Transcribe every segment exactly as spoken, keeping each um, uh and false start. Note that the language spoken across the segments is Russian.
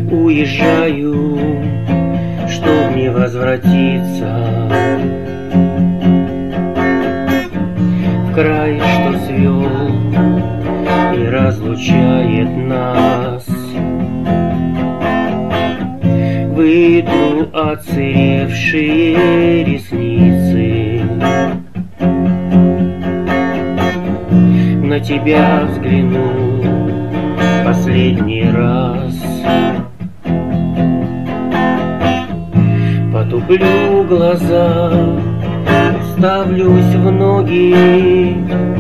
уезжаю, чтоб не возвратиться в край, что свел и разлучает нас. Вытру отсыревшие ресницы, на тебя взгляну последний раз. Потуплю глаза, уставлюсь в ноги,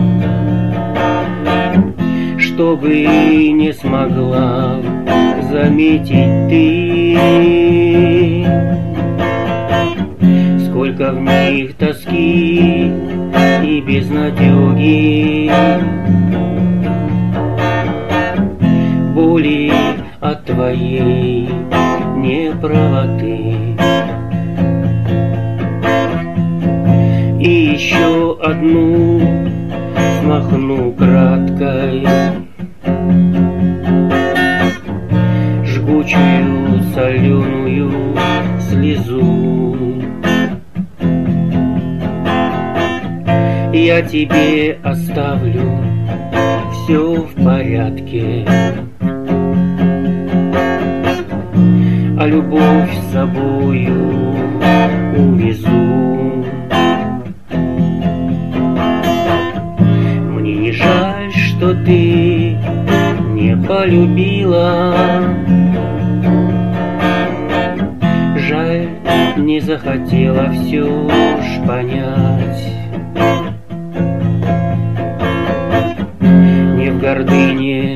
чтобы не смогла заметить ты, сколько в них тоски и безнадёги, боли от твоей неправоты. И еще одну смахну краткой жгучую соленую слезу. Я тебе оставлю, все в порядке, а любовь с собою увезу. Мне не жаль, что ты не полюбила, жаль, не захотела все ж понять. Не в гордыне